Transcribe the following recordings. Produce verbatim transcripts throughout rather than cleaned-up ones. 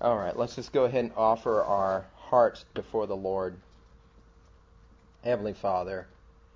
All right, let's just go ahead and offer our hearts before the Lord. Heavenly Father,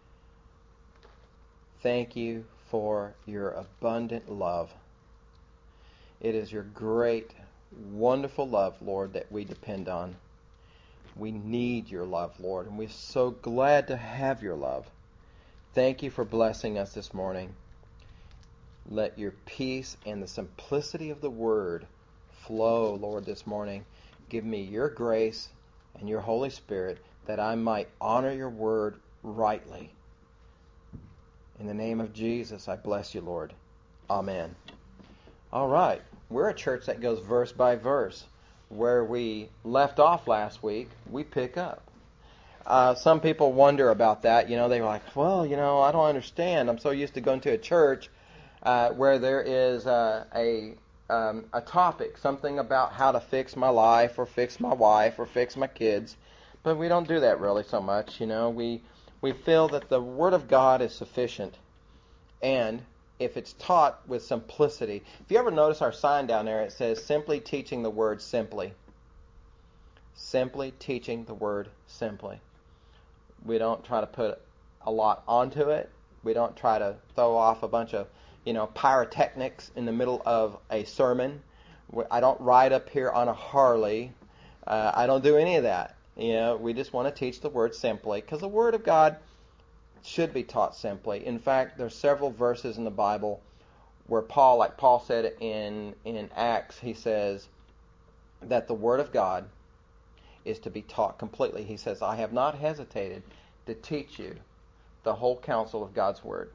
thank you for your abundant love. It is your great, wonderful love, Lord, that we depend on. We need your love, Lord, and we're so glad to have your love. Thank you for blessing us this morning. Let your peace and the simplicity of the word flow, Lord, this morning. Give me your grace and your Holy Spirit that I might honor your word rightly. In the name of Jesus, I bless you, Lord. Amen. All right. We're a church that goes verse by verse. Where we left off last week, we pick up. Uh, some people wonder about that. You know, they're like, well, you know, I don't understand. I'm so used to going to a church uh, where there is uh, a um, a topic, something about how to fix my life or fix my wife or fix my kids. But we don't do that really so much. You know, we we feel that the Word of God is sufficient, and if it's taught with simplicity. If you ever notice our sign down there, it says simply teaching the word simply. Simply teaching the word simply. We don't try to put a lot onto it. We don't try to throw off a bunch of, you know, pyrotechnics in the middle of a sermon. I don't ride up here on a Harley. Uh, I don't do any of that. You know, we just want to teach the word simply because the Word of God should be taught simply. In fact, there's several verses in the Bible where Paul, like Paul said in, in Acts, he says that the Word of God is to be taught completely. He says, I have not hesitated to teach you the whole counsel of God's Word.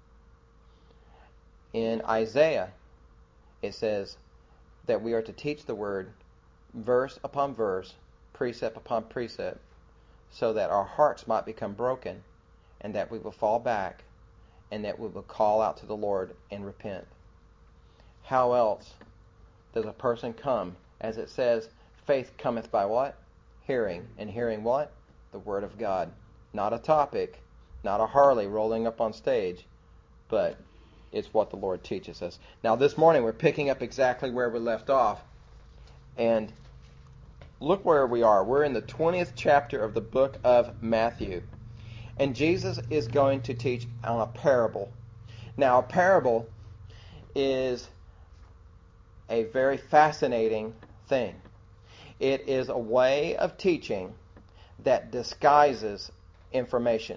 In Isaiah, it says that we are to teach the Word verse upon verse, precept upon precept, so that our hearts might become broken and that we will fall back, and that we will call out to the Lord and repent. How else does a person come? As it says, faith cometh by what? Hearing. And hearing what? The Word of God. Not a topic, not a Harley rolling up on stage, but it's what the Lord teaches us. Now this morning we're picking up exactly where we left off. And look where we are. We're in the twentieth chapter of the book of Matthew. And Jesus is going to teach on a parable. Now, a parable is a very fascinating thing. It is a way of teaching that disguises information.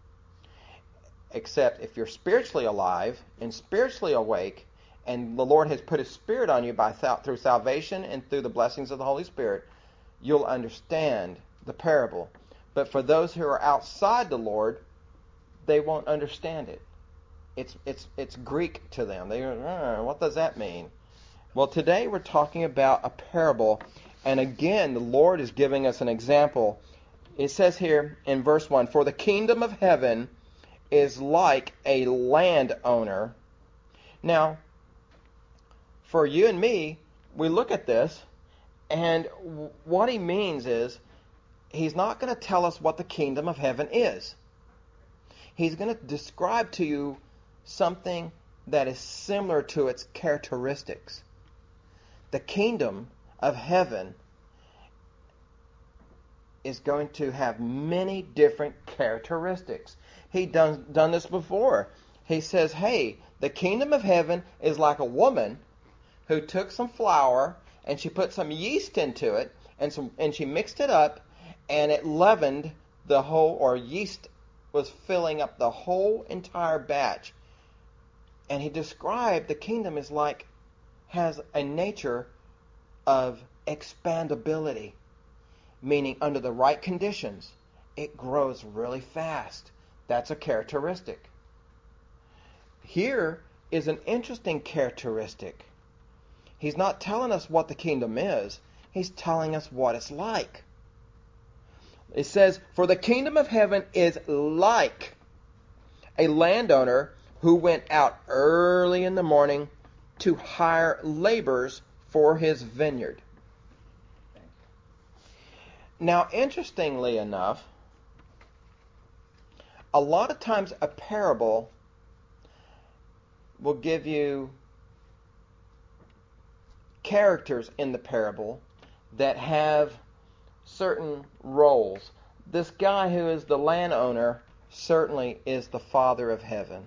Except if you're spiritually alive and spiritually awake, and the Lord has put His Spirit on you by through salvation and through the blessings of the Holy Spirit, you'll understand the parable. But for those who are outside the Lord, they won't understand it. It's it's it's Greek to them. They uh, what does that mean? Well, today we're talking about a parable, and again, the Lord is giving us an example. It says here in verse one, for the kingdom of heaven is like a landowner. Now, for you and me, we look at this, and what he means is, He's not going to tell us what the kingdom of heaven is. He's going to describe to you something that is similar to its characteristics. The kingdom of heaven is going to have many different characteristics. He done done this before. He says, hey, the kingdom of heaven is like a woman who took some flour and she put some yeast into it and some and she mixed it up. And it leavened the whole, or yeast was filling up the whole entire batch. And he described the kingdom as like, has a nature of expandability. Meaning under the right conditions, it grows really fast. That's a characteristic. Here is an interesting characteristic. He's not telling us what the kingdom is. He's telling us what it's like. It says, for the kingdom of heaven is like a landowner who went out early in the morning to hire laborers for his vineyard. Now, interestingly enough, a lot of times a parable will give you characters in the parable that have certain roles. This guy who is the landowner certainly is the Father of heaven.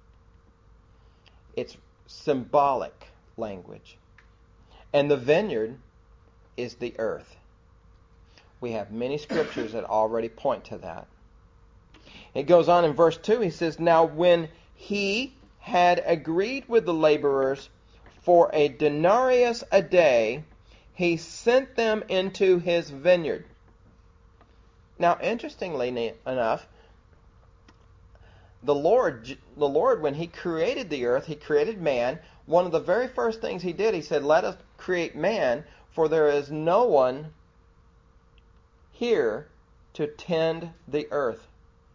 It's symbolic language. And the vineyard is the earth. We have many scriptures that already point to that. It goes on in verse two. He says, "Now when he had agreed with the laborers for a denarius a day, he sent them into his vineyard." Now, interestingly enough, the Lord, the Lord, when he created the earth, he created man. One of the very first things he did, he said, "Let us create man, for there is no one here to tend the earth,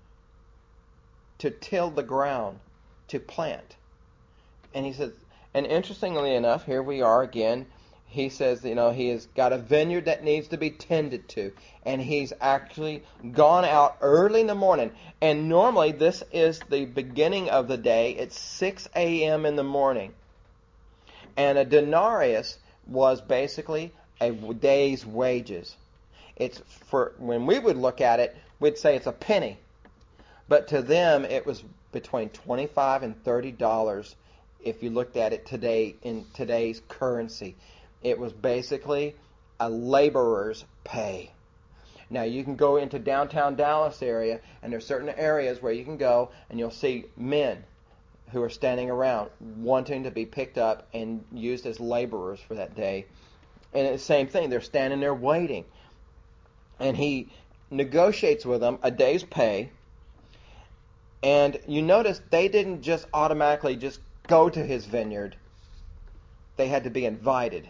to till the ground, to plant." And he says, and interestingly enough, here we are again. He says, you know, he has got a vineyard that needs to be tended to. And he's actually gone out early in the morning. And normally this is the beginning of the day. It's six a.m. in the morning. And a denarius was basically a day's wages. It's for, when we would look at it, we'd say it's a penny. But to them, it was between twenty-five and thirty dollars if you looked at it today in today's currency. It was basically a laborer's pay. Now, you can go into downtown Dallas area, and there's certain areas where you can go, and you'll see men who are standing around wanting to be picked up and used as laborers for that day. And it's the same thing. They're standing there waiting. And he negotiates with them a day's pay. And you notice they didn't just automatically just go to his vineyard. They had to be invited.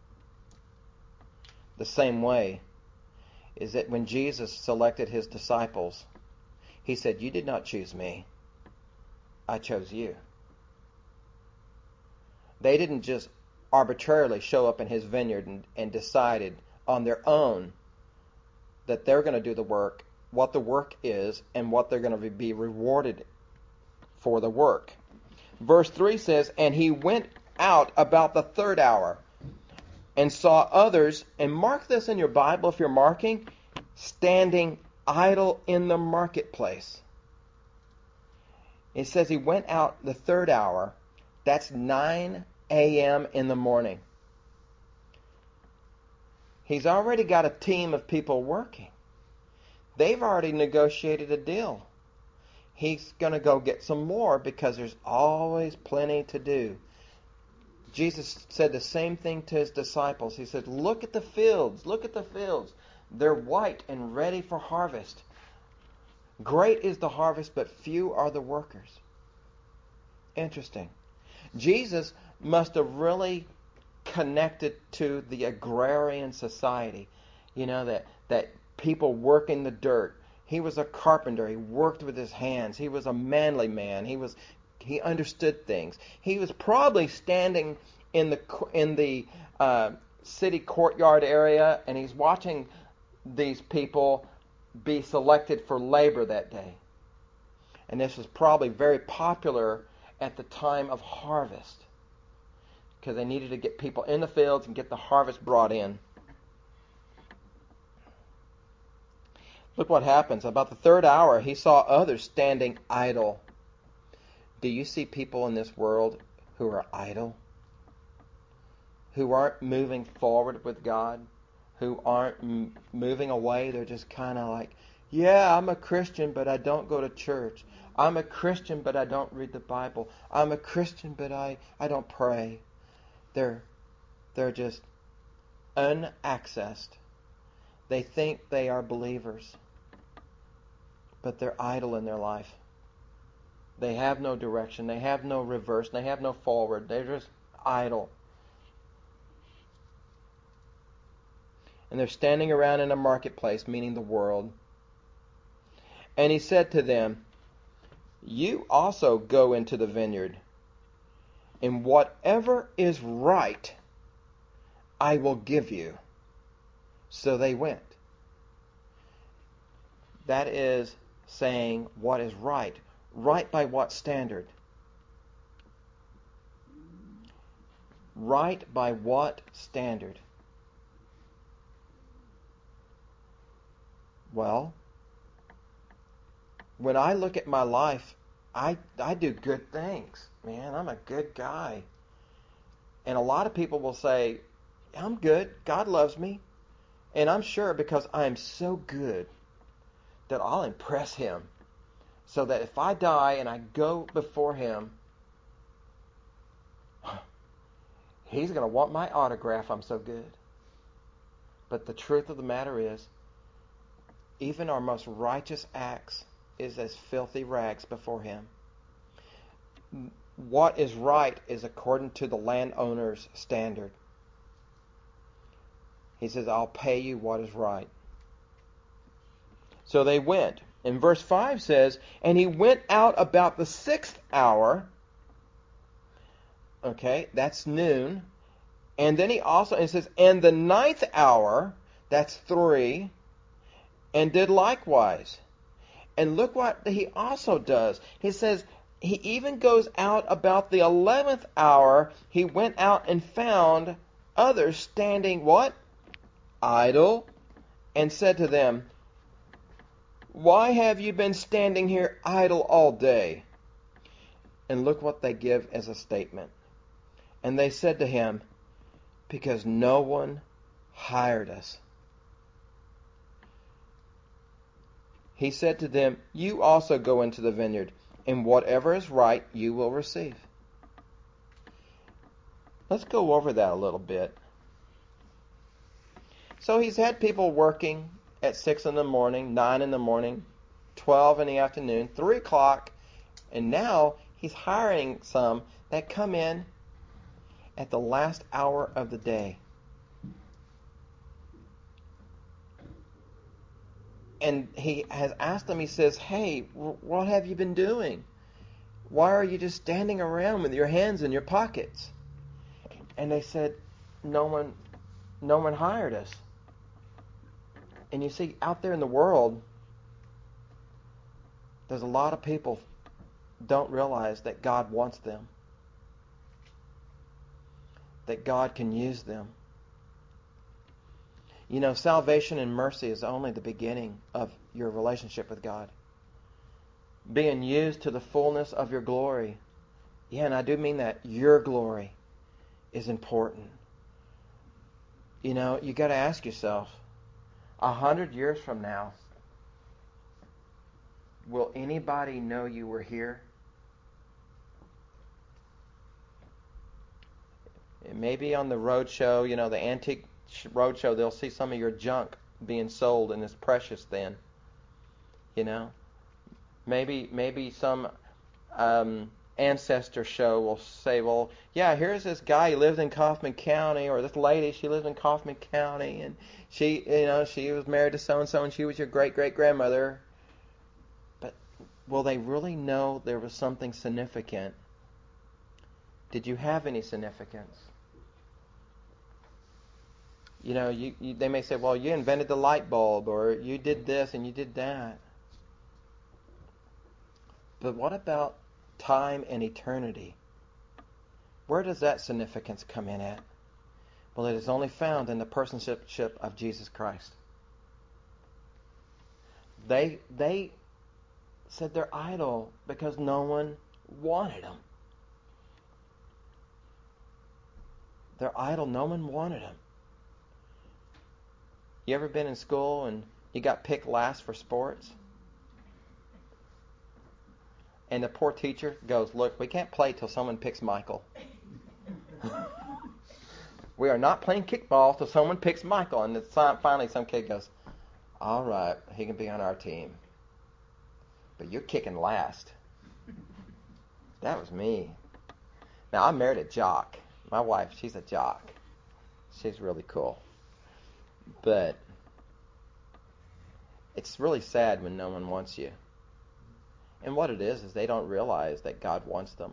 The same way is that when Jesus selected his disciples, he said, "You did not choose me. I chose you." They didn't just arbitrarily show up in his vineyard and, and decided on their own that they're going to do the work, what the work is, and what they're going to be rewarded for the work. Verse three says, "And he went out about the third hour and saw others," and mark this in your Bible if you're marking, "standing idle in the marketplace." It says he went out the third hour. That's nine a.m. in the morning. He's already got a team of people working. They've already negotiated a deal. He's going to go get some more because there's always plenty to do. Jesus said the same thing to his disciples. He said, "Look at the fields. Look at the fields. They're white and ready for harvest. Great is the harvest, but few are the workers." Interesting. Jesus must have really connected to the agrarian society. You know, that, that people working the dirt. He was a carpenter. He worked with his hands. He was a manly man. He was He understood things. He was probably standing in the in the uh, city courtyard area, and he's watching these people be selected for labor that day. And this was probably very popular at the time of harvest because they needed to get people in the fields and get the harvest brought in. Look what happens. About the third hour, he saw others standing idle. Do you see people in this world who are idle? Who aren't moving forward with God? Who aren't m- moving away? They're just kind of like, yeah, I'm a Christian, but I don't go to church. I'm a Christian, but I don't read the Bible. I'm a Christian, but I, I don't pray. They're, they're just unaccessed. They think they are believers, but they're idle in their life. They have no direction. They have no reverse. They have no forward. They're just idle. And they're standing around in a marketplace, meaning the world. And he said to them, "You also go into the vineyard, and whatever is right, I will give you." So they went. That is saying what is right. Right by what standard? Right by what standard? Well, when I look at my life, I I do good things. Man, I'm a good guy. And a lot of people will say, I'm good. God loves me. And I'm sure because I am so good that I'll impress him. So that if I die and I go before him, he's going to want my autograph. I'm so good. But the truth of the matter is, even our most righteous acts is as filthy rags before him. What is right is according to the landowner's standard. He says, I'll pay you what is right. So they went. And verse five says, and he went out about the sixth hour. Okay, that's noon. And then he also, and it says, and the ninth hour, that's three, and did likewise. And look what he also does. He says, he even goes out about the eleventh hour. He went out and found others standing, what? Idle, and said to them, why have you been standing here idle all day? And look what they give as a statement. And they said to him, because no one hired us. He said to them, you also go into the vineyard, and whatever is right you will receive. Let's go over that a little bit. So he's had people working at six in the morning, nine in the morning, twelve in the afternoon, three o'clock, and now he's hiring some that come in at the last hour of the day. And he has asked them, he says, hey, what have you been doing? Why are you just standing around with your hands in your pockets? And they said, no one, no one hired us. And you see, out there in the world, there's a lot of people don't realize that God wants them. That God can use them. You know, salvation and mercy is only the beginning of your relationship with God. Being used to the fullness of your glory. Yeah, and I do mean that. Your glory is important. You know, you got to ask yourself, a hundred years from now, will anybody know you were here? Maybe on the road show, you know, the antique road show, they'll see some of your junk being sold and it's precious then. You know? Maybe maybe some um, ancestor show will say, well, yeah, here's this guy, he lived in Kaufman County, or this lady, she lived in Kaufman County, and she, you know, she was married to so-and-so, and she was your great-great-grandmother. But will they really know there was something significant? Did you have any significance? You know, you, you, they may say, well, you invented the light bulb, or you did this and you did that. But what about time and eternity? Where does that significance come in at? Well, it is only found in the personship of Jesus Christ. They they said they're idle because no one wanted them. They're idle, no one wanted them. You ever been in school and you got picked last for sports? And the poor teacher goes, look, we can't play till someone picks Michael. We are not playing kickball till someone picks Michael. And finally some kid goes, all right, he can be on our team. But you're kicking last. That was me. Now, I married a jock. My wife, she's a jock. She's really cool. But it's really sad when no one wants you. And what it is, is they don't realize that God wants them.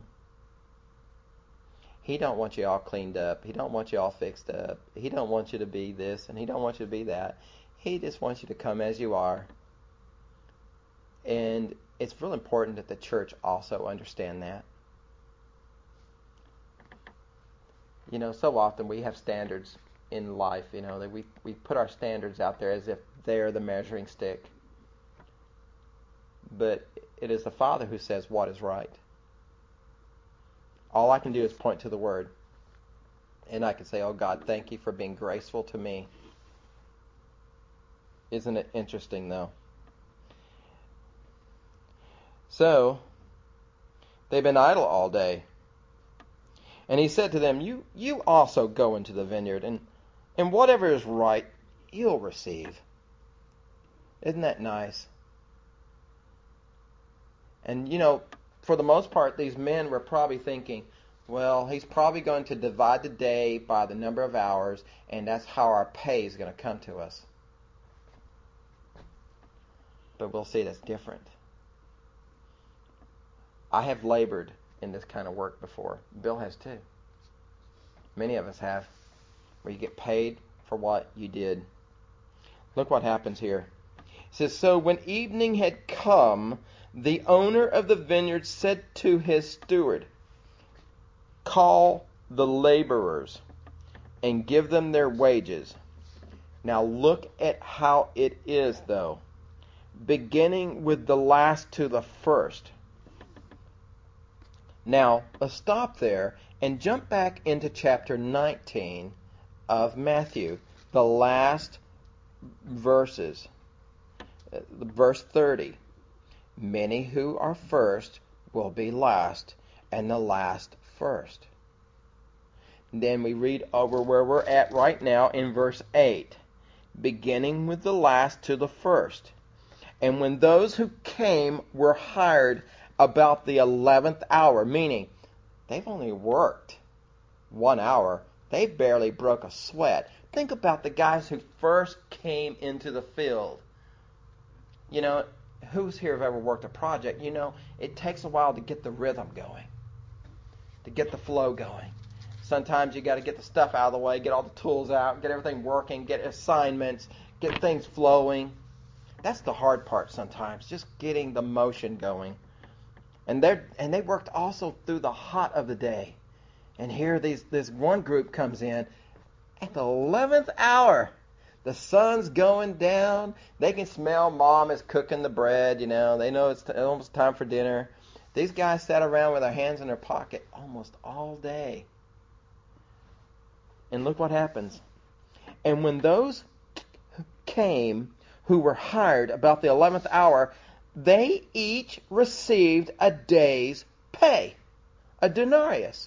He don't want you all cleaned up. He don't want you all fixed up. He don't want you to be this, and he don't want you to be that. He just wants you to come as you are. And it's real important that the church also understand that. You know, so often we have standards in life, you know, that we, we put our standards out there as if they're the measuring stick. But it is the Father who says what is right. All I can do is point to the Word. And I can say, oh God, thank you for being graceful to me. Isn't it interesting, though? So, they've been idle all day. And he said to them, you you also go into the vineyard, and, and whatever is right, you'll receive. Isn't that nice? And, you know, for the most part, these men were probably thinking, well, he's probably going to divide the day by the number of hours, and that's how our pay is going to come to us. But we'll see that's different. I have labored in this kind of work before. Bill has too. Many of us have, where you get paid for what you did. Look what happens here. It says, so when evening had come, the owner of the vineyard said to his steward, call the laborers and give them their wages. Now look at how it is, though. Beginning with the last to the first. Now, let's stop there and jump back into chapter nineteen of Matthew, the last verses. Verse thirty. Many who are first will be last, and the last first. Then we read over where we're at right now in verse eight. Beginning with the last to the first. And when those who came were hired about the eleventh hour, meaning they've only worked one hour, they barely broke a sweat. Think about the guys who first came into the field. You know, who's here have ever worked a project? You know, it takes a while to get the rhythm going, to get the flow going. Sometimes you got to get the stuff out of the way, get all the tools out, get everything working, get assignments, get things flowing. That's the hard part sometimes, just getting the motion going. And they and they worked also through the hot of the day. And here these this one group comes in at the eleventh hour. The sun's going down. They can smell mom is cooking the bread, you know. They know it's t- almost time for dinner. These guys sat around with their hands in their pocket almost all day. And look what happens. And when those came who were hired about the eleventh hour, they each received a day's pay, a denarius.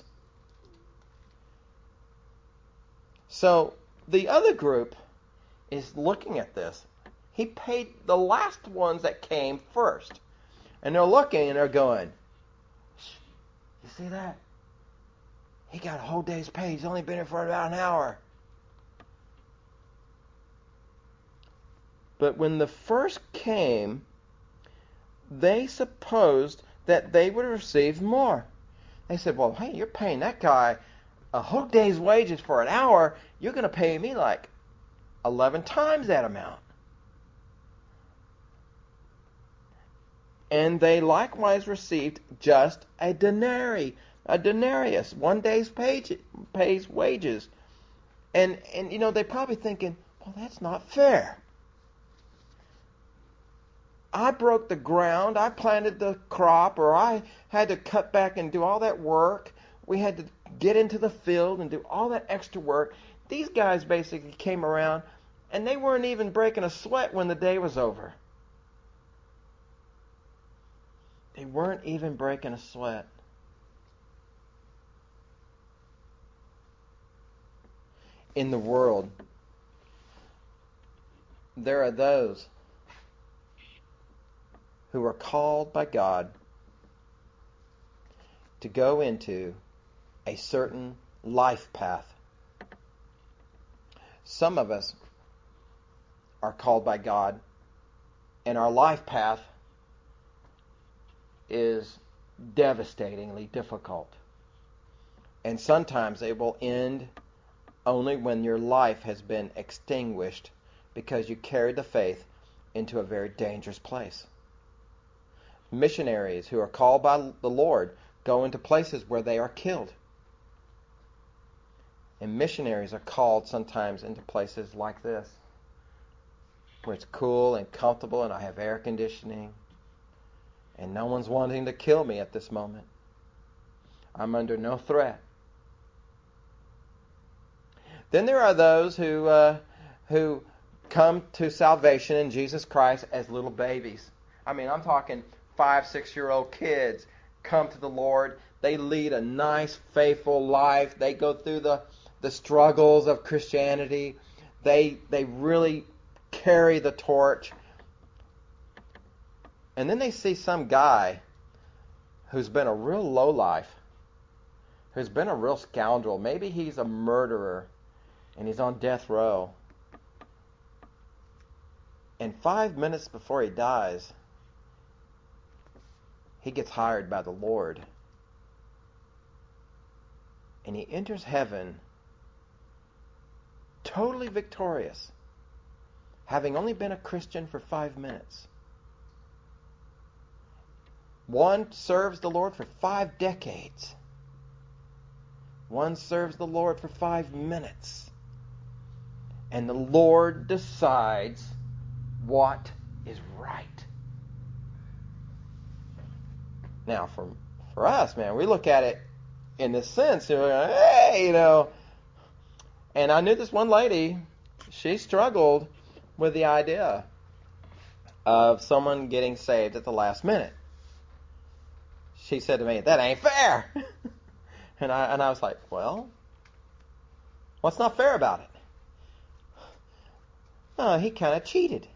So the other group is looking at this. He paid the last ones that came first. And they're looking and they're going, you see that? He got a whole day's pay. He's only been here for about an hour. But when the first came, they supposed that they would receive more. They said, well, hey, you're paying that guy a whole day's wages for an hour. You're going to pay me like eleven times that amount. And they likewise received just a denarii, a denarius, one day's page, pays wages. And, and, you know, they're probably thinking, well, that's not fair. I broke the ground, I planted the crop, or I had to cut back and do all that work. We had to get into the field and do all that extra work. These guys basically came around, and they weren't even breaking a sweat when the day was over. They weren't even breaking a sweat. In the world, there are those who are called by God to go into a certain life path. Some of us are called by God, and our life path is devastatingly difficult. And sometimes it will end only when your life has been extinguished because you carried the faith into a very dangerous place. Missionaries who are called by the Lord go into places where they are killed. And missionaries are called sometimes into places like this, where it's cool and comfortable and I have air conditioning and no one's wanting to kill me at this moment. I'm under no threat. Then there are those who uh, who come to salvation in Jesus Christ as little babies. I mean, I'm talking five, six-year-old kids come to the Lord. They lead a nice, faithful life. They go through the, the struggles of Christianity. They they really carry the torch. And then they see some guy who's been a real lowlife, who's been a real scoundrel. Maybe he's a murderer and he's on death row. And five minutes before he dies, he gets hired by the Lord. And he enters heaven totally victorious, having only been a Christian for five minutes. One serves the Lord for five decades. One serves the Lord for five minutes. And the Lord decides what is right. Now, for, for us, man, we look at it in this sense, and we're like, hey, you know. And I knew this one lady, she struggled with the idea of someone getting saved at the last minute. She said to me, that ain't fair. and I and I was like, well, what's not fair about it? Oh, he kind of cheated.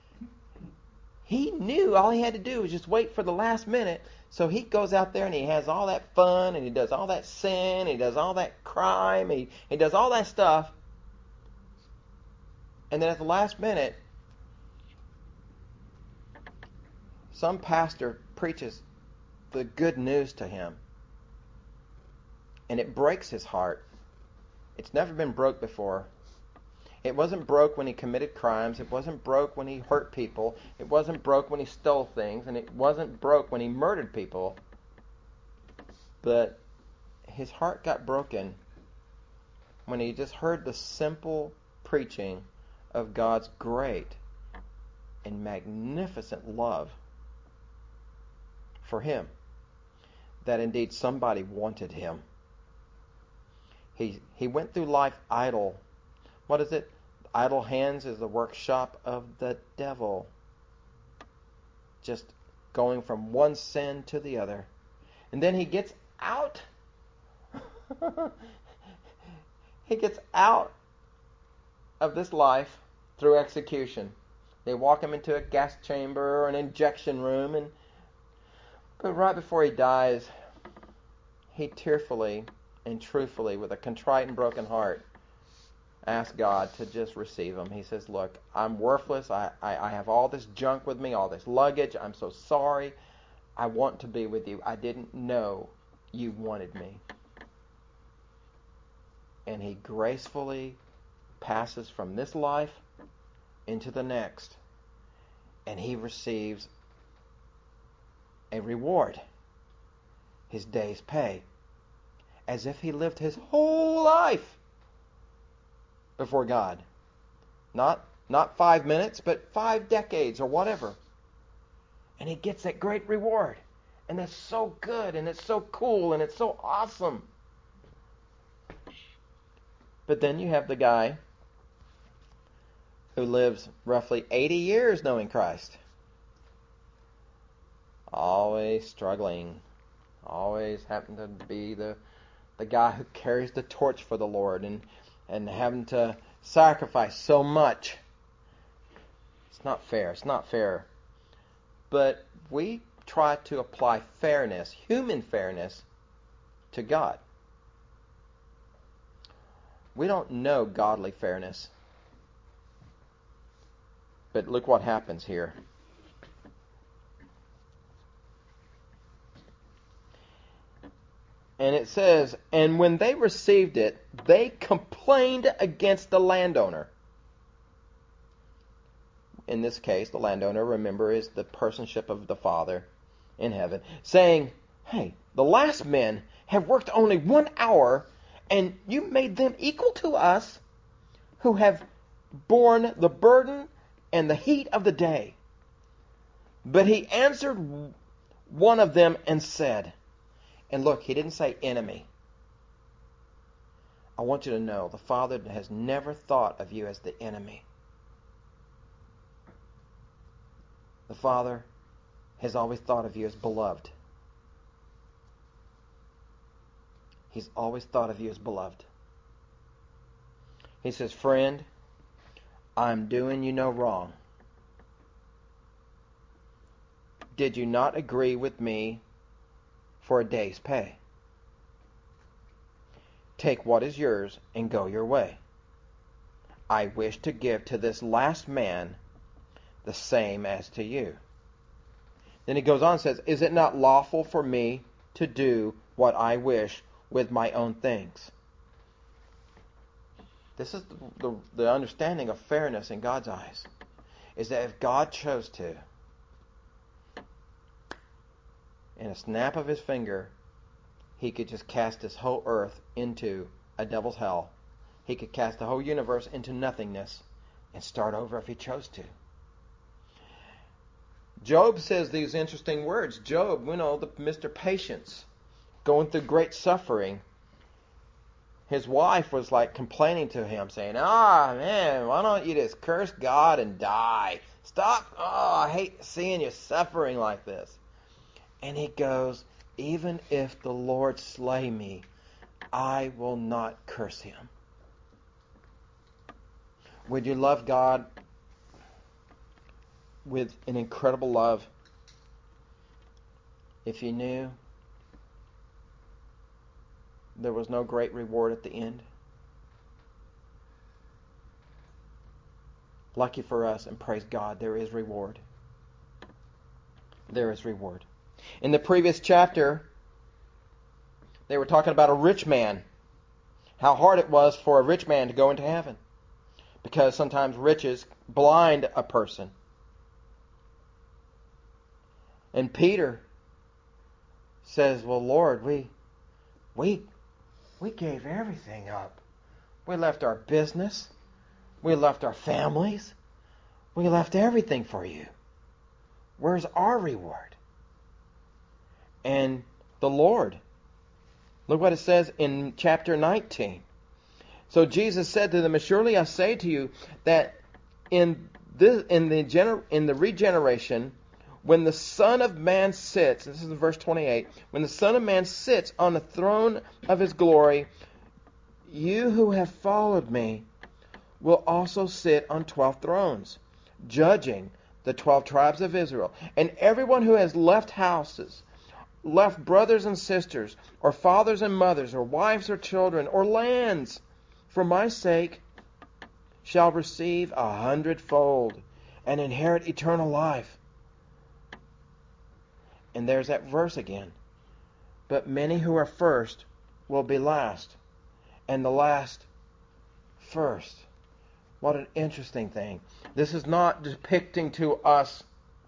He knew all he had to do was just wait for the last minute. So he goes out there and he has all that fun and he does all that sin, and he does all that crime, he, he does all that stuff. And then at the last minute, some pastor preaches the good news to him. And it breaks his heart. It's never been broke before. It wasn't broke when he committed crimes. It wasn't broke when he hurt people. It wasn't broke when he stole things. And it wasn't broke when he murdered people. But his heart got broken when he just heard the simple preaching of God's great and magnificent love for him. That indeed somebody wanted him. He he went through life idle. What is it? Idle hands is the workshop of the devil. Just going from one sin to the other. And then he gets out. he gets out of this life through execution. They walk him into a gas chamber or an injection room, and but right before he dies, he tearfully and truthfully, with a contrite and broken heart, asks God to just receive him. He says, look, I'm worthless. I, I, I have all this junk with me, all this luggage. I'm so sorry. I want to be with you. I didn't know you wanted me. And he gracefully passes from this life into the next. And he receives a reward, his day's pay, as if he lived his whole life before God. Not not five minutes, but five decades or whatever. And he gets that great reward. And that's so good, and it's so cool, and it's so awesome. But then you have the guy who lives roughly eighty years knowing Christ. Always struggling. Always happen to be the the guy who carries the torch for the Lord, and, and having to sacrifice so much. It's not fair. It's not fair. But we try to apply fairness, human fairness, to God. We don't know godly fairness. But look what happens here. And it says, and when they received it, they complained against the landowner. In this case, the landowner, remember, is the personship of the Father in heaven, saying, hey, the last men have worked only one hour, And you made them equal to us who have borne the burden and the heat of the day. But he answered one of them and said, and look, he didn't say enemy. I want you to know the Father has never thought of you as the enemy. The Father has always thought of you as beloved. He's always thought of you as beloved. He says, friend, I'm doing you no wrong. Did you not agree with me for a day's pay? Take what is yours and go your way. I wish to give to this last man the same as to you. Then he goes on and says, is it not lawful for me to do what I wish with my own things? This is the, the, the understanding of fairness in God's eyes. Is that if God chose to, in a snap of his finger, he could just cast this whole earth into a devil's hell. He could cast the whole universe into nothingness and start over if he chose to. Job says these interesting words. Job, you know, the Mister Patience, going through great suffering. His wife was like complaining to him, saying, ah, man, why don't you just curse God and die? Stop. Oh, I hate seeing you suffering like this. And he goes, even if the Lord slay me, I will not curse him. Would you love God with an incredible love if you knew there was no great reward at the end? Lucky for us, and praise God, there is reward. There is reward. In the previous chapter, they were talking about a rich man. How hard it was for a rich man to go into heaven. Because sometimes riches blind a person. And Peter says, well, Lord, we we we gave everything up. We left our business. We left our families. We left everything for you. Where's our reward? And the Lord, look what it says in chapter nineteen. So Jesus said to them, surely I say to you that in this, in the gener, in the regeneration, when the Son of Man sits, this is in verse twenty-eight, when the Son of Man sits on the throne of his glory, you who have followed me will also sit on twelve thrones, judging the twelve tribes of Israel. And everyone who has left houses, left brothers and sisters, or fathers and mothers, or wives or children, or lands, for my sake, shall receive a hundredfold and inherit eternal life. And there's that verse again. But many who are first will be last, and the last first. What an interesting thing. This is not depicting to us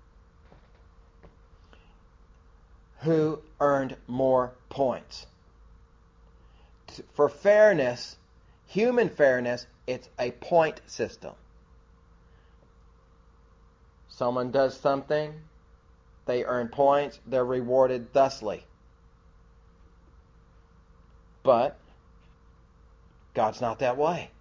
who earned more points. For fairness, human fairness, it's a point system. Someone does something, they earn points, they're rewarded thusly. But God's not that way.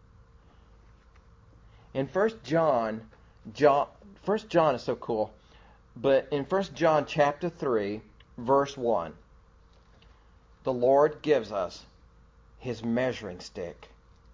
In First John, John, First John is so cool. But in First John chapter three, verse one, the Lord gives us his measuring stick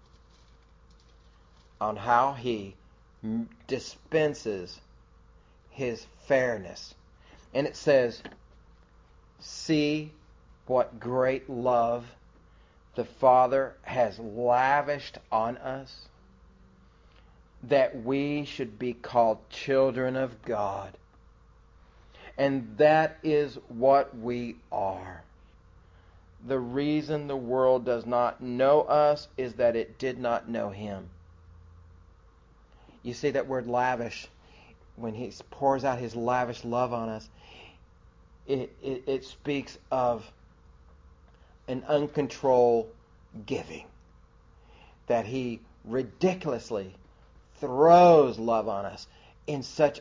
on how he dispenses his fairness. And it says, see what great love the Father has lavished on us, that we should be called children of God. And that is what we are. The reason the world does not know us is that it did not know him. You see that word lavish, when he pours out his lavish love on us, it, it, it speaks of an uncontrolled giving, that He ridiculously throws love on us in such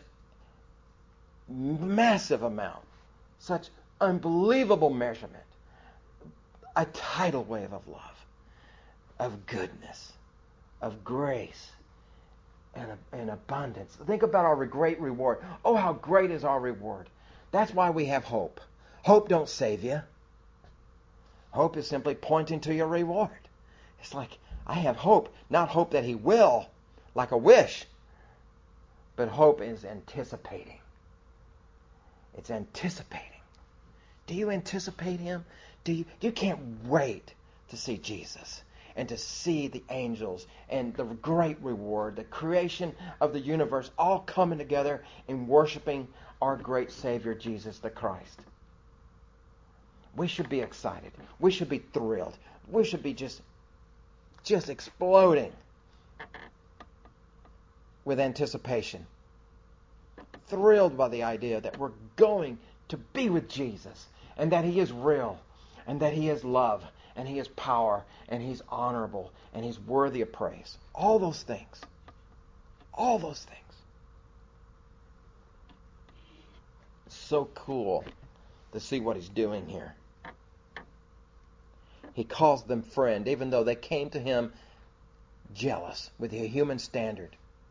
massive amount, such unbelievable measurement, a tidal wave of love, of goodness, of grace, and, and abundance. Think about our great reward. Oh, how great is our reward. That's why we have hope. Hope don't save you. Hope is simply pointing to your reward. It's like, I have hope, not hope that He will, like a wish, but hope is anticipating. It's anticipating. Do you anticipate Him? Do you, you can't wait to see Jesus and to see the angels and the great reward, the creation of the universe all coming together and worshiping our great Savior, Jesus the Christ. We should be excited. We should be thrilled. We should be just, just exploding with anticipation. Thrilled by the idea that we're going to be with Jesus and that He is real and that He is love and He is power and He's honorable and He's worthy of praise. All those things. All those things. It's so cool to see what He's doing here. He calls them friend, even though they came to Him jealous with a human standard.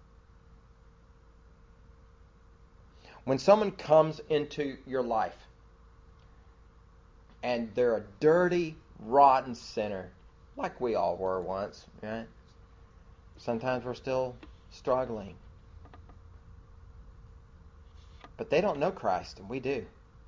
When someone comes into your life and they're a dirty, rotten sinner, like we all were once, right? Sometimes we're still struggling. But they don't know Christ, and we do.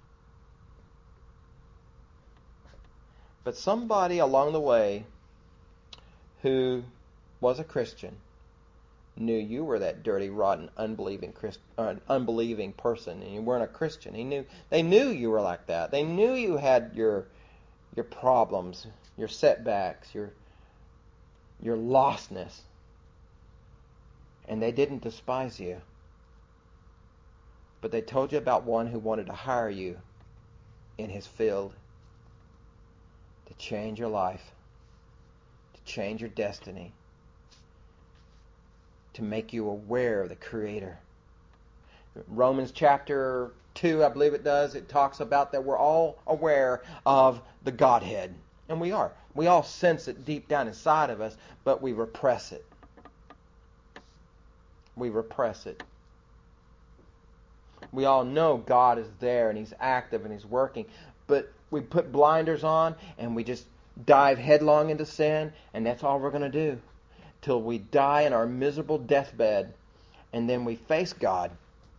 But somebody along the way who was a Christian knew you were that dirty, rotten, unbelieving Christ, uh, unbelieving person, and you weren't a Christian. He knew they knew you were like that. They knew you had your your problems, your setbacks, your your lostness, and they didn't despise you. But they told you about one who wanted to hire you in His field to change your life, to change your destiny, to make you aware of the Creator. Romans chapter two, I believe it does, it talks about that we're all aware of the Godhead. And we are. We all sense it deep down inside of us, but we repress it. We repress it. We all know God is there and He's active and He's working, but we put blinders on and we just dive headlong into sin, and that's all we're going to do till we die in our miserable deathbed, and then we face God,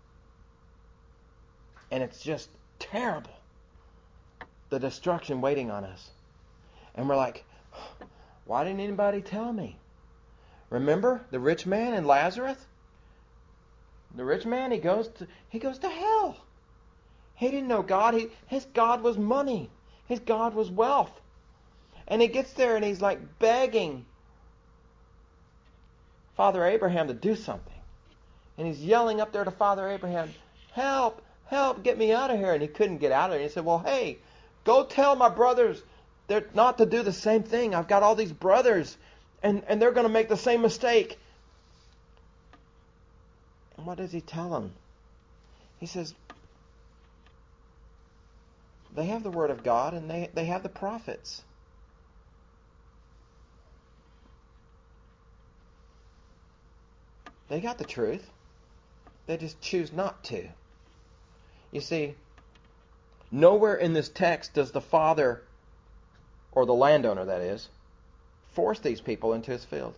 and it's just terrible, the destruction waiting on us. And we're like, why didn't anybody tell me? Remember the rich man and Lazarus? The rich man, he goes to he goes to hell. He didn't know God. He, his God was money. His God was wealth. And he gets there and he's like begging Father Abraham to do something. And he's yelling up there to Father Abraham, help, help, get me out of here. And he couldn't get out of there. And he said, well, hey, go tell my brothers they're not to do the same thing. I've got all these brothers, and, and they're going to make the same mistake. And what does he tell them? He says, they have the Word of God, and they, they have the prophets. They got the truth. They just choose not to. You see, nowhere in this text does the father, or the landowner that is, force these people into his field.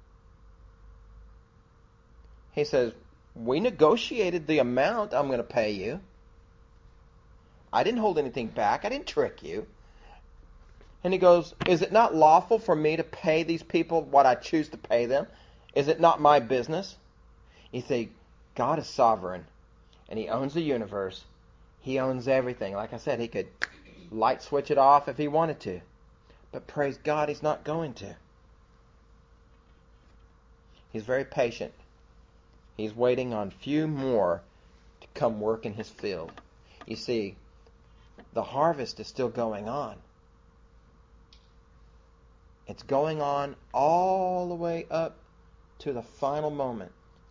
He says, we negotiated the amount I'm going to pay you. I didn't hold anything back. I didn't trick you. And he goes, is it not lawful for me to pay these people what I choose to pay them? Is it not my business? You see, God is sovereign, and He owns the universe. He owns everything. Like I said, He could light switch it off if He wanted to. But praise God, He's not going to. He's very patient. He's waiting on few more to come work in His field. You see, the harvest is still going on. It's going on all the way up to the final moment.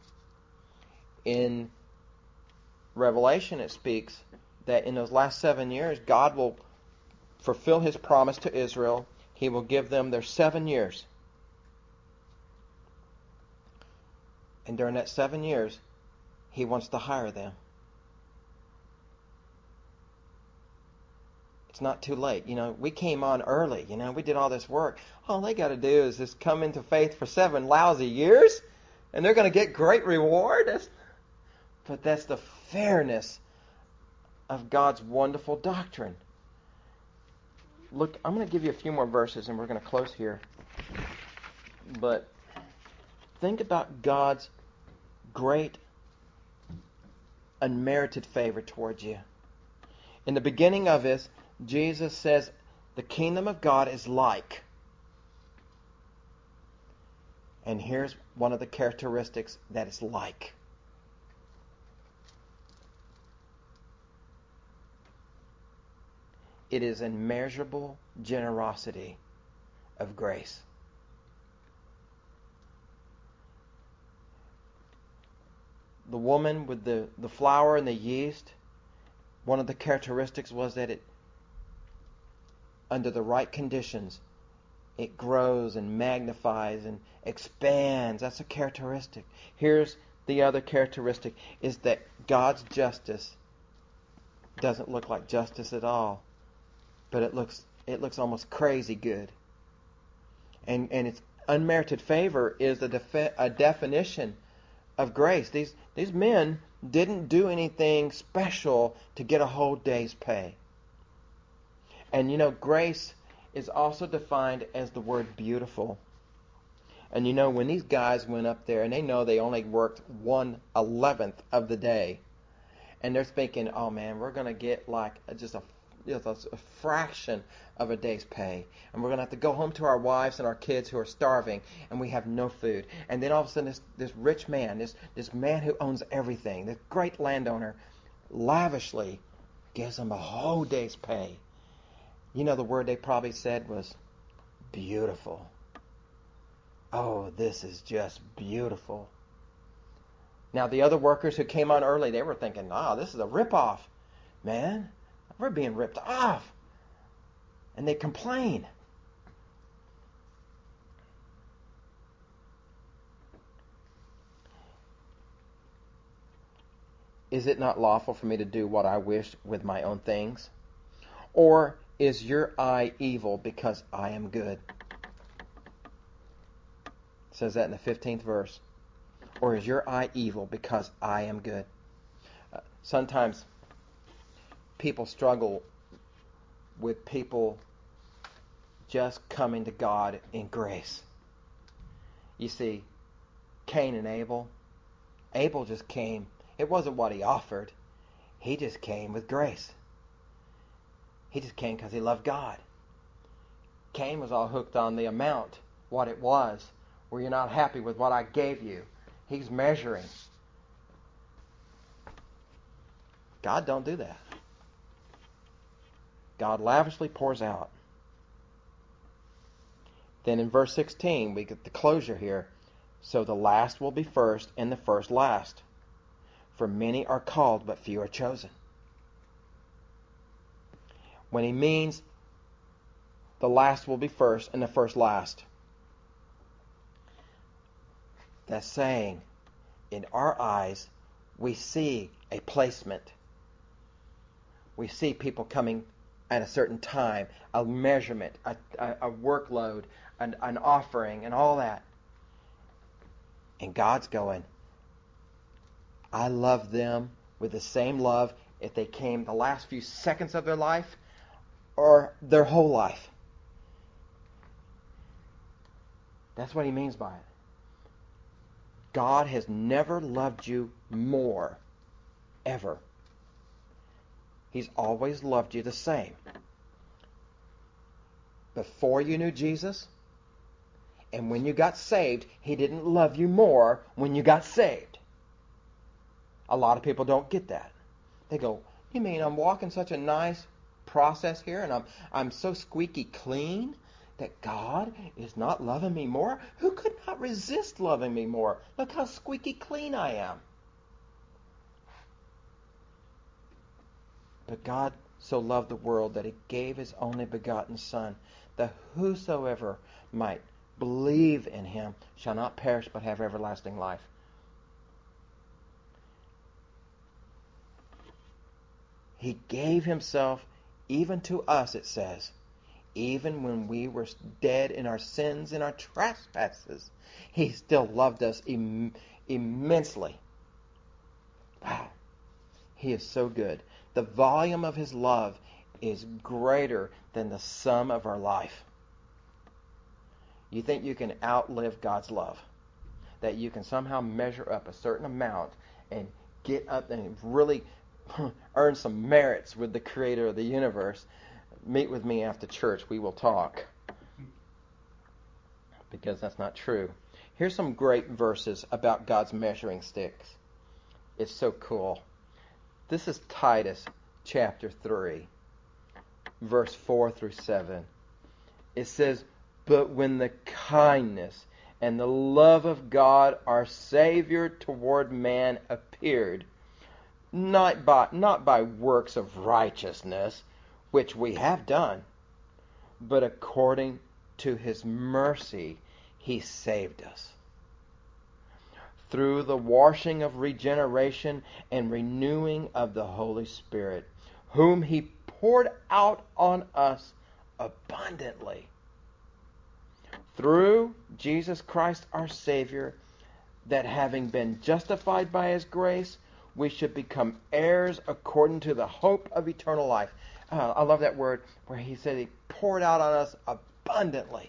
In Revelation, it speaks that in those last seven years, God will fulfill His promise to Israel. He will give them their seven years. And during that seven years, He wants to hire them. It's not too late. You know, we came on early. You know, we did all this work. All they got to do is just come into faith for seven lousy years, and they're going to get great reward. That's, but that's the fairness of God's wonderful doctrine. Look, I'm going to give you a few more verses, and we're going to close here. But think about God's great unmerited favor towards you. In the beginning of this, Jesus says the kingdom of God is like. And here's one of the characteristics that it's like. It is immeasurable generosity of grace. The woman with the, the flour and the yeast, one of the characteristics was that it, under the right conditions, it grows and magnifies and expands. That's a characteristic. Here's the other characteristic, is that God's justice doesn't look like justice at all, but it looks it looks almost crazy good. And and its unmerited favor is a, defi- a definition of grace. These these men didn't do anything special to get a whole day's pay. And you know, grace is also defined as the word beautiful. And you know, when these guys went up there and they know they only worked one eleventh of the day, and they're thinking, oh man, we're going to get like just a, just a fraction of a day's pay. And we're going to have to go home to our wives and our kids who are starving, and we have no food. And then all of a sudden this, this rich man, this, this man who owns everything, this great landowner, lavishly gives them a whole day's pay. You know, the word they probably said was beautiful. Oh, this is just beautiful. Now, the other workers who came on early, they were thinking, oh, this is a ripoff. Man, we're being ripped off. And they complain. Is it not lawful for me to do what I wish with my own things? Or is your eye evil because I am good? It says that in the fifteenth verse. Or is your eye evil because I am good? Uh, sometimes people struggle with people just coming to God in grace. You see, Cain and Abel. Abel just came. It wasn't what he offered. He just came with grace. He just came because he loved God. Cain was all hooked on the amount, what it was. Were you not happy with what I gave you? He's measuring. God don't do that. God lavishly pours out. Then in verse sixteen, we get the closure here. So the last will be first, and the first last. For many are called, but few are chosen. When he means the last will be first, and the first last, that's saying, in our eyes, we see a placement. We see people coming at a certain time, a measurement, a, a, a workload, an, an offering, and all that. And God's going, I love them with the same love if they came the last few seconds of their life or their whole life. That's what he means by it. God has never loved you more, ever. He's always loved you the same. Before you knew Jesus, and when you got saved, he didn't love you more when you got saved. A lot of people don't get that. They go, you mean I'm walking such a nice process here, and I'm I'm so squeaky clean? that God is not loving me more? Who could not resist loving me more? Look how squeaky clean I am. But God so loved the world that he gave his only begotten Son, that whosoever might believe in him shall not perish but have everlasting life. He gave himself even to us, it says, even when we were dead in our sins and our trespasses. He still loved us Im- immensely. Wow. He is so good. The volume of his love is greater than the sum of our life. You think you can outlive God's love? That you can somehow measure up a certain amount and get up and really earn some merits with the creator of the universe? Meet with me after church. We will talk. Because that's not true. Here's some great verses about God's measuring sticks. It's so cool. This is Titus chapter three, verse four through seven. It says, "But when the kindness and the love of God our Savior toward man appeared, not by, not by works of righteousness, which we have done, but according to his mercy he saved us, through the washing of regeneration and renewing of the Holy Spirit, whom he poured out on us abundantly, through Jesus Christ our Savior, that having been justified by his grace, we should become heirs according to the hope of eternal life." Uh, I love that word where he said he poured out on us abundantly.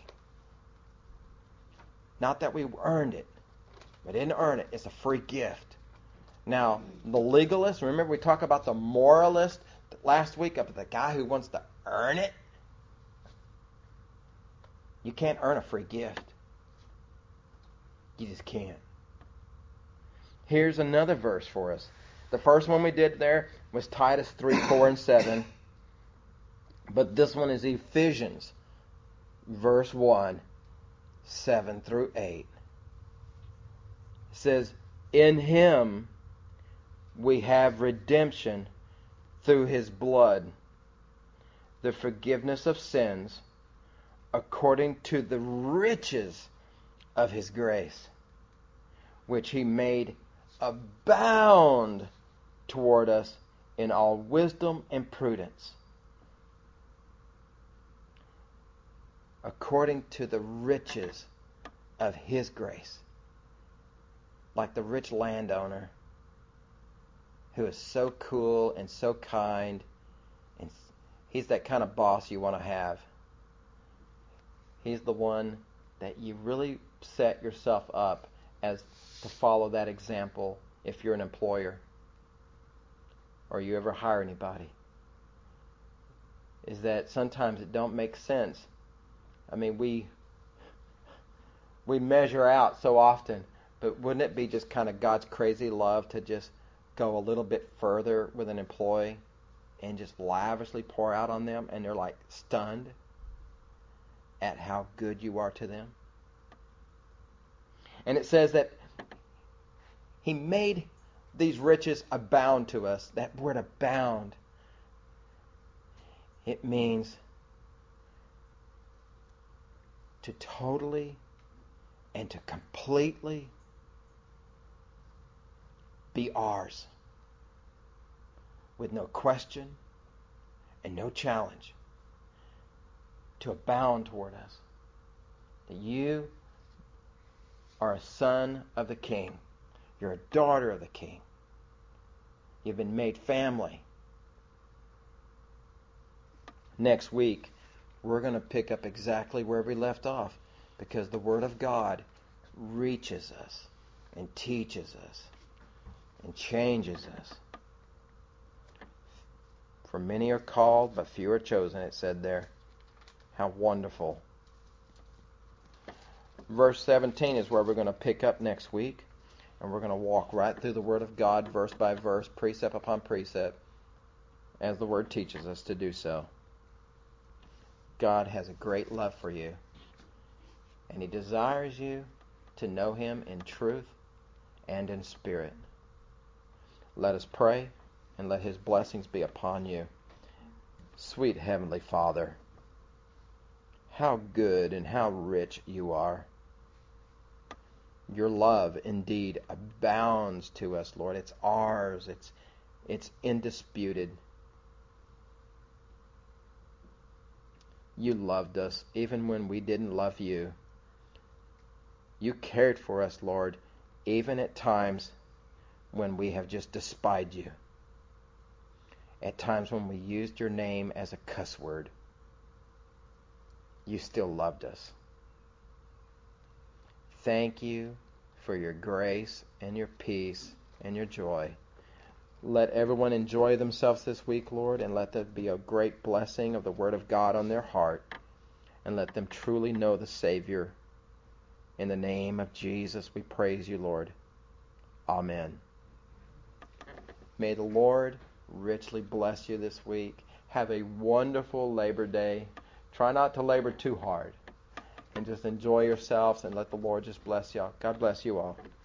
Not that we earned it. We didn't earn it. It's a free gift. Now, the legalist, remember we talked about the moralist last week, of the guy who wants to earn it? You can't earn a free gift. You just can't. Here's another verse for us. The first one we did there was Titus three, four, and seven. But this one is Ephesians, verse one, seven through eight. It says, "In him we have redemption through his blood, the forgiveness of sins, according to the riches of his grace, which he made abound toward us in all wisdom and prudence." According to the riches of his grace. Like the rich landowner who is so cool and so kind, and he's that kind of boss you want to have. He's the one that you really set yourself up as to follow that example if you're an employer or you ever hire anybody. Is that sometimes it don't make sense. I mean, we we measure out so often, but wouldn't it be just kind of God's crazy love to just go a little bit further with an employee and just lavishly pour out on them, and they're like stunned at how good you are to them? And it says that he made these riches abound to us. That word abound, it means to totally and to completely be ours, with no question and no challenge, to abound toward us. That you are a son of the King. You're a daughter of the King. You've been made family. Next week, we're going to pick up exactly where we left off, because the Word of God reaches us and teaches us and changes us. For many are called, but few are chosen, it said there. How wonderful. Verse seventeen is where we're going to pick up next week, and we're going to walk right through the Word of God, verse by verse, precept upon precept, as the Word teaches us to do so. God has a great love for you, and He desires you to know Him in truth and in spirit. Let us pray, and let His blessings be upon you. Sweet Heavenly Father, how good and how rich you are. Your love indeed abounds to us, Lord. It's ours. It's, it's indisputed. You loved us even when we didn't love you. You cared for us, Lord, even at times when we have just despised you. At times when we used your name as a cuss word. You still loved us. Thank you for your grace and your peace and your joy. Let everyone enjoy themselves this week, Lord, and let there be a great blessing of the Word of God on their heart, and let them truly know the Savior. In the name of Jesus, we praise you, Lord. Amen. May the Lord richly bless you this week. Have a wonderful Labor Day. Try not to labor too hard, and just enjoy yourselves, and let the Lord just bless you all. God bless you all.